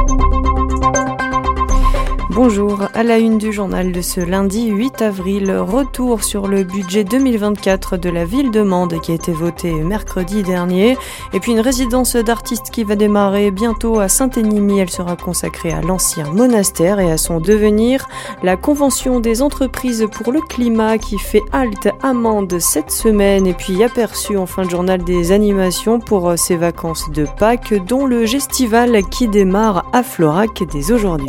Bonjour, à la une du journal de ce lundi 8 avril, retour sur le budget 2024 de la ville de Mende qui a été voté mercredi dernier. Et puis une résidence d'artistes qui va démarrer bientôt à Saint-Énimie. Elle sera consacrée à l'ancien monastère et à son devenir. La convention des entreprises pour le climat qui fait halte à Mende cette semaine. Et puis aperçu en fin de journal des animations pour ces vacances de Pâques, dont le Gestival qui démarre à Florac dès aujourd'hui.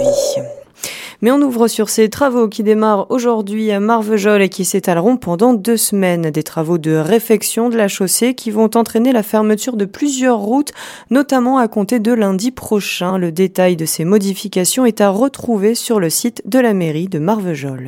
Mais on ouvre sur ces travaux qui démarrent aujourd'hui à Marvejols et qui s'étaleront pendant 2 semaines. Des travaux de réfection de la chaussée qui vont entraîner la fermeture de plusieurs routes, notamment à compter de lundi prochain. Le détail de ces modifications est à retrouver sur le site de la mairie de Marvejols.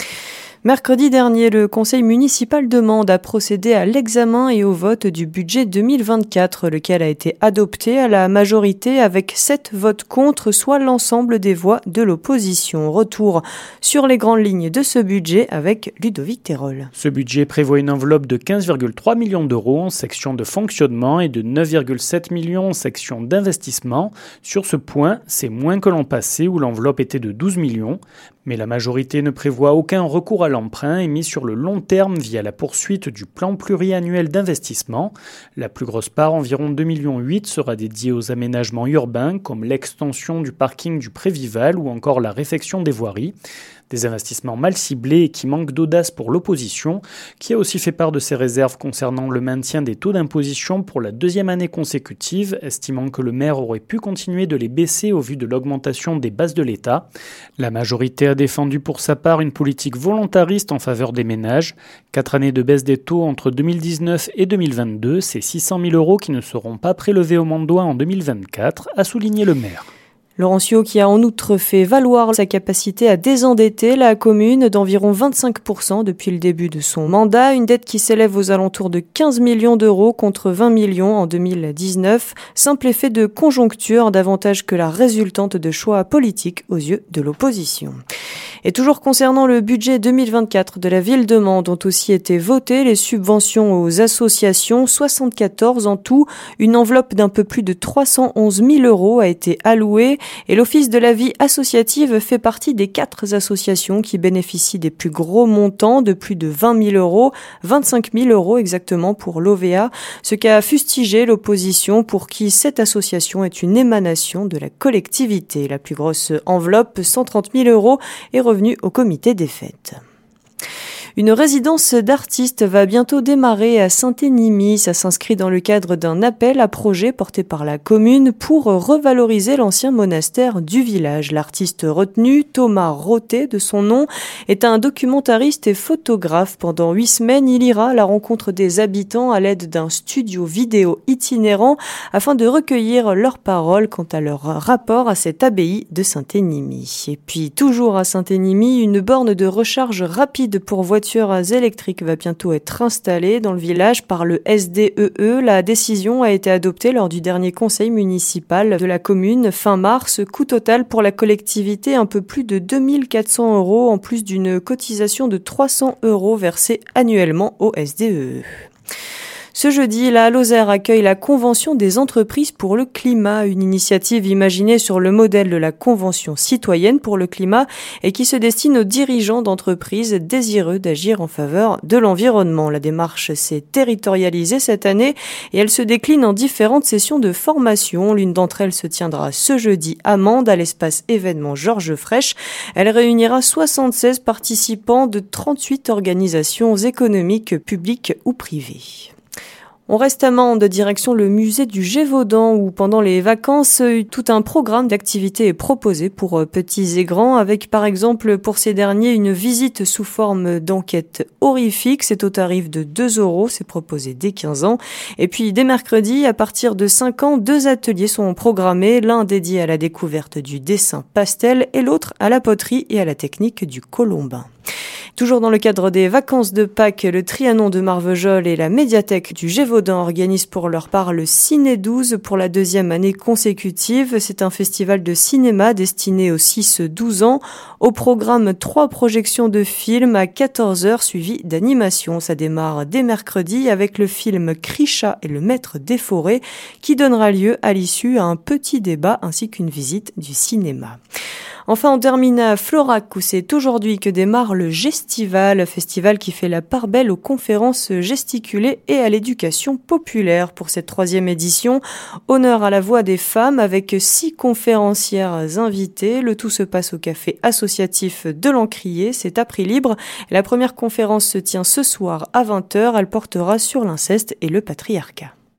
Mercredi dernier, le conseil municipal de Mende a procédé à l'examen et au vote du budget 2024, lequel a été adopté à la majorité avec 7 votes contre, soit l'ensemble des voix de l'opposition. Retour sur les grandes lignes de ce budget avec Ludovic Terol. Ce budget prévoit une enveloppe de 15,3 millions d'euros en section de fonctionnement et de 9,7 millions en section d'investissement. Sur ce point, c'est moins que l'an passé où l'enveloppe était de 12 millions. Mais la majorité ne prévoit aucun recours à l'emprunt émis sur le long terme via la poursuite du plan pluriannuel d'investissement. La plus grosse part, environ 2,8 millions, sera dédiée aux aménagements urbains comme l'extension du parking du Prévival ou encore la réfection des voiries. Des investissements mal ciblés et qui manquent d'audace pour l'opposition, qui a aussi fait part de ses réserves concernant le maintien des taux d'imposition pour la 2e année consécutive, estimant que le maire aurait pu continuer de les baisser au vu de l'augmentation des bases de l'État. La majorité a défendu pour sa part une politique volontariste en faveur des ménages. 4 années de baisse des taux entre 2019 et 2022, c'est 600 000 euros qui ne seront pas prélevés au Mandois en 2024, a souligné le maire. Laurencio qui a en outre fait valoir sa capacité à désendetter la commune d'environ 25% depuis le début de son mandat, une dette qui s'élève aux alentours de 15 millions d'euros contre 20 millions en 2019, simple effet de conjoncture davantage que la résultante de choix politiques aux yeux de l'opposition. Et toujours concernant le budget 2024 de la ville de Mende ont aussi été votées les subventions aux associations, 74 en tout. Une enveloppe d'un peu plus de 311 000 euros a été allouée et l'Office de la vie associative fait partie des 4 associations qui bénéficient des plus gros montants de plus de 20 000 euros, 25 000 euros exactement pour l'OVA, ce qu'a fustigé l'opposition pour qui cette association est une émanation de la collectivité. La plus grosse enveloppe, 130 000 euros, est revenue au comité des fêtes. Une résidence d'artistes va bientôt démarrer à Saint-Énimie. Ça s'inscrit dans le cadre d'un appel à projet porté par la commune pour revaloriser l'ancien monastère du village. L'artiste retenu, Thomas Roté de son nom, est un documentariste et photographe. Pendant 8 semaines, il ira à la rencontre des habitants à l'aide d'un studio vidéo itinérant afin de recueillir leurs paroles quant à leur rapport à cette abbaye de Saint-Énimie. Et puis, toujours à Saint-Énimie, une borne de recharge rapide pour voitures électriques va bientôt être installée dans le village par le SDEE. La décision a été adoptée lors du dernier conseil municipal de la commune fin mars. Coût total pour la collectivité, un peu plus de 2 400 euros en plus d'une cotisation de 300 euros versée annuellement au SDEE. Ce jeudi, la Lozère accueille la Convention des entreprises pour le climat, une initiative imaginée sur le modèle de la Convention citoyenne pour le climat et qui se destine aux dirigeants d'entreprises désireux d'agir en faveur de l'environnement. La démarche s'est territorialisée cette année et elle se décline en différentes sessions de formation. L'une d'entre elles se tiendra ce jeudi à Mende, à l'espace événement Georges Frêche. Elle réunira 76 participants de 38 organisations économiques, publiques ou privées. On reste à Mende, direction le musée du Gévaudan où pendant les vacances, tout un programme d'activités est proposé pour petits et grands avec par exemple pour ces derniers une visite sous forme d'enquête horrifique. C'est au tarif de 2 €, c'est proposé dès 15 ans. Et puis dès mercredi, à partir de 5 ans, 2 ateliers sont programmés, l'un dédié à la découverte du dessin pastel et l'autre à la poterie et à la technique du colombin. Toujours dans le cadre des vacances de Pâques, le Trianon de Marvejols et la médiathèque du Gévaudan organisent pour leur part le Ciné 12 pour la 2e année consécutive. C'est un festival de cinéma destiné aux 6-12 ans. Au programme, 3 projections de films à 14h suivies d'animation. Ça démarre dès mercredi avec le film Krisha et le maître des forêts qui donnera lieu à l'issue à un petit débat ainsi qu'une visite du cinéma. Enfin, on termine à Florac où c'est aujourd'hui que démarre le Gestival, festival qui fait la part belle aux conférences gesticulées et à l'éducation populaire. Pour cette 3e édition, honneur à la voix des femmes avec 6 conférencières invitées. Le tout se passe au café associatif de l'Encrier, c'est à prix libre. La première conférence se tient ce soir à 20h, elle portera sur l'inceste et le patriarcat.